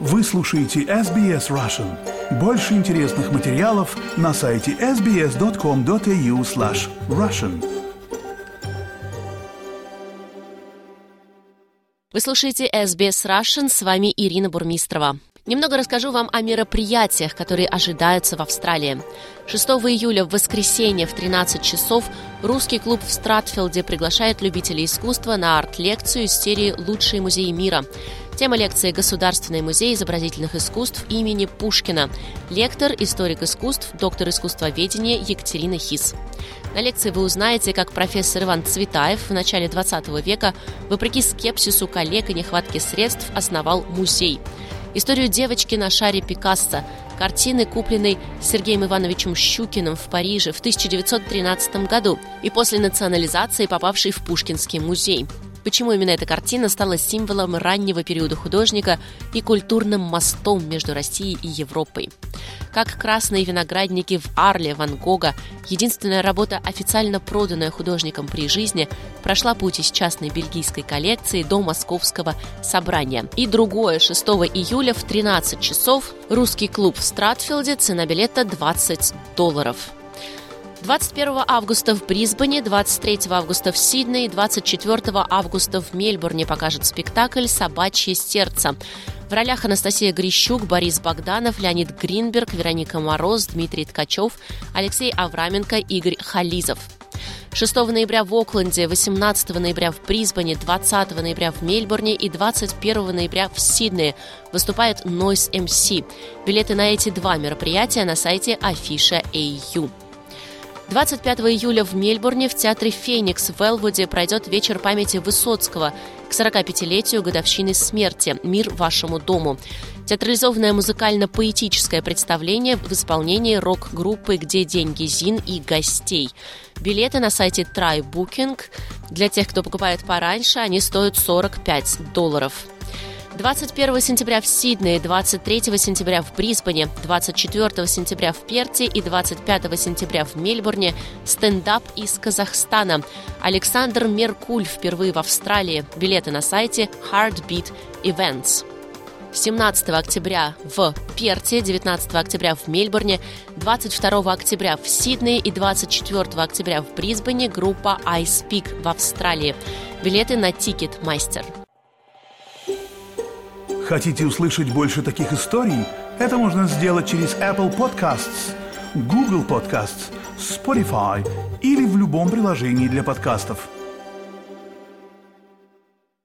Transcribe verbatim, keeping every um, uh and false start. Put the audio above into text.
Вы слушаете эс би эс Russian. Больше интересных материалов на сайте эс би эс точка ком точка эй ю слэш Russian. Вы слушаете эс би эс Russian, с вами Ирина Бурмистрова. Немного расскажу вам о мероприятиях, которые ожидаются в Австралии. шестого июля в воскресенье в тринадцать часов русский клуб в Стратфилде приглашает любителей искусства на арт-лекцию из серии «Лучшие музеи мира». Тема лекции – Государственный музей изобразительных искусств имени Пушкина. Лектор, историк искусств, доктор искусствоведения Екатерина Хис. На лекции вы узнаете, как профессор Иван Цветаев в начале двадцатого века, вопреки скепсису коллег и нехватке средств, основал музей. Историю девочки на шаре Пикассо, картины, купленной Сергеем Ивановичем Щукиным в Париже в тысяча девятьсот тринадцатом году и после национализации попавшей в Пушкинский музей. Почему именно эта картина стала символом раннего периода художника и культурным мостом между Россией и Европой. Как «Красные виноградники» в Арле Ван Гога, единственная работа, официально проданная художником при жизни, прошла путь из частной бельгийской коллекции до московского собрания. И другое, шестого июля в тринадцать часов, русский клуб в Стратфилде, цена билета двадцать долларов. двадцать первого августа в Брисбене, двадцать третьего августа в Сиднее, двадцать четвертого августа в Мельбурне покажет спектакль «Собачье сердце». В ролях Анастасия Грищук, Борис Богданов, Леонид Гринберг, Вероника Мороз, Дмитрий Ткачев, Алексей Авраменко, Игорь Хализов. шестого ноября в Окленде, восемнадцатого ноября в Брисбене, двадцатого ноября в Мельбурне и двадцать первого ноября в Сиднее выступает Noise эм си. Билеты на эти два мероприятия на сайте афиша точка эй ю. двадцать пятого июля в Мельбурне в театре «Феникс» в Элвуде пройдет вечер памяти Высоцкого к сорокапятилетию годовщины смерти «Мир вашему дому». Театрализованное музыкально-поэтическое представление в исполнении рок-группы «Где деньги Зин» и гостей. Билеты на сайте Try Booking. Для тех, кто покупает пораньше, они стоят сорок пять долларов. двадцать первого сентября в Сиднее, двадцать третьего сентября в Брисбене, двадцать четвертого сентября в Перте и двадцать пятого сентября в Мельбурне стендап из Казахстана. Александр Меркуль впервые в Австралии. Билеты на сайте Heartbeat Events. семнадцатого октября в Перте, девятнадцатого октября в Мельбурне, двадцать второго октября в Сиднее и двадцать четвертого октября в Брисбене группа I Speak в Австралии. Билеты на Ticketmaster. Хотите услышать больше таких историй? Это можно сделать через Apple Podcasts, Google Podcasts, Spotify или в любом приложении для подкастов.